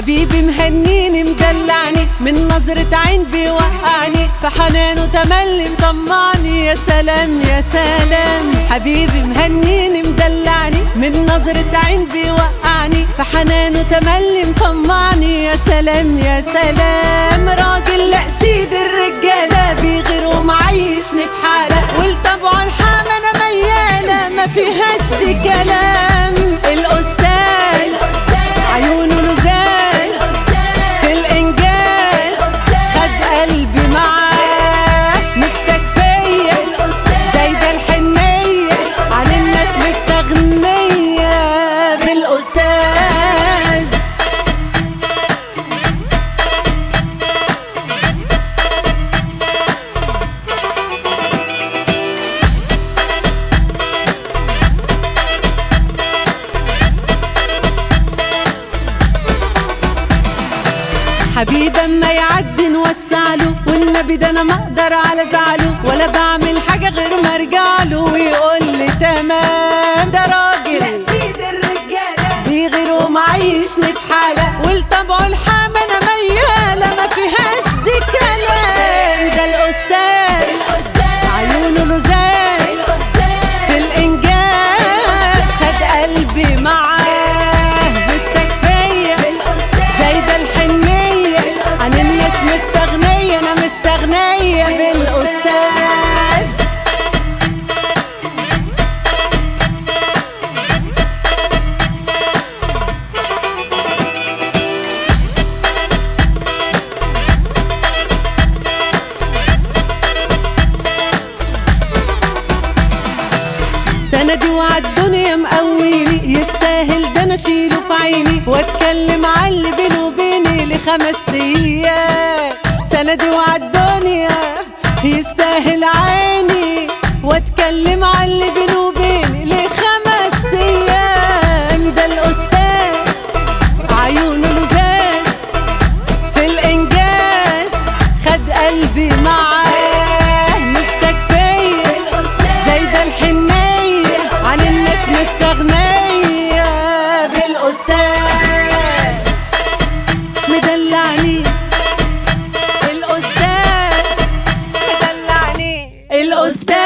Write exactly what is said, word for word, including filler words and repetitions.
حبيبي مهنيني مدلعني، من نظرة عين بيوقعني، في حنانه تملي مطمعني. يا سلام يا سلام، حبيبي مهنيني مدلعني، من نظرة عين بيوقعني، في حنانه تملي مطمعني. يا سلام يا سلام، راجل لا سيد الرجالة، بيغير ومعيشني في حالة، ولطبعه الحامة انا ميالة ما فيهاش دي كلام. الأستاذ عيونه لزاز في الإنجاز، خد قلبي معاه مستكفية، زايدة الحنية عن الناس مستغنية بالأستاذ. حبيبي اما يعدي نوسعله، والنبي ده انا ما اقدر على زعله، ولا بعمل حاجه غير ما ارجعله ويقول لي تمام. ده راجل لا سيد الرجاله، بيغير ومعيشني في حاله، ولطبعه الحامه انا مياله ما فيهاش دي كلام. ده الاستاذ عيونه لزاز في الانجاز، خد قلبي معاه مستكفيه، زايده الحنيه عن الناس مستغنية، أنا مستغنية بالأستاذ. سندي وعالدنيا مقويني، يستاهل ده أنا أشيله في عيني، وأتكلم عن اللي بينه وبيني لخمس أيام. سندي وعالدنيا يستاهل عيني، واتكلم عن اللي بينه وبيني لخمس ايام. ده الاستاذ عيونه لزاز في الانجاز، خد قلبي معاه مستكفيه، زايده الحنيه عن الناس مستغنيه بالاستاذ. مدلعني الأستاذ،